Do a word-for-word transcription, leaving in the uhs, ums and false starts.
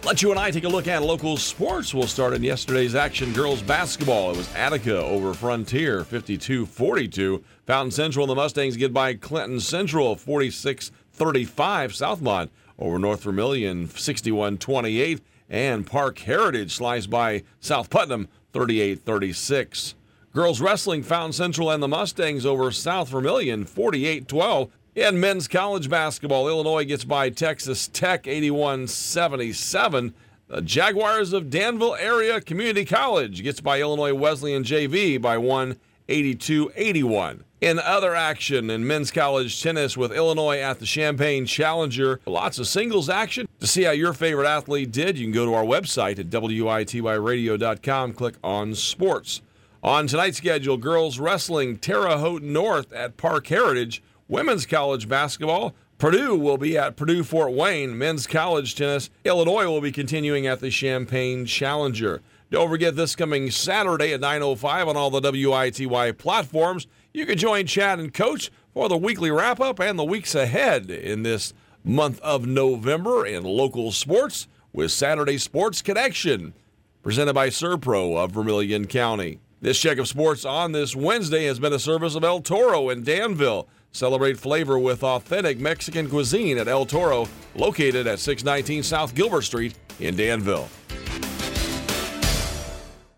Let you and I take a look at local sports. We'll start in yesterday's action. Girls basketball. It was Attica over Frontier, fifty-two forty-two. Fountain Central and the Mustangs get by Clinton Central, forty-six thirty-five. Southmont over North Vermilion, sixty-one twenty-eight. And Park Heritage sliced by South Putnam, thirty-eight thirty-six. Girls wrestling, Fountain Central and the Mustangs over South Vermilion, forty-eight twelve. In men's college basketball, Illinois gets by Texas Tech, eighty-one seventy-seven. The Jaguars of Danville Area Community College gets by Illinois Wesleyan J V by one, eighty-two eighty-one. In other action, in men's college tennis with Illinois at the Champaign Challenger, lots of singles action. To see how your favorite athlete did, you can go to our website at W I T Y radio dot com, click on sports. On tonight's schedule, girls wrestling, Terre Haute North at Park Heritage. Women's college basketball, Purdue will be at Purdue Fort Wayne. Men's college tennis, Illinois will be continuing at the Champaign Challenger. Don't forget this coming Saturday at nine oh five on all the W I T Y platforms. You can join Chad and Coach for the weekly wrap-up and the weeks ahead in this month of November in local sports with Saturday Sports Connection, presented by Serpro of Vermilion County. This check of sports on this Wednesday has been a service of El Toro in Danville. Celebrate flavor with authentic Mexican cuisine at El Toro, located at six nineteen South Gilbert Street in Danville.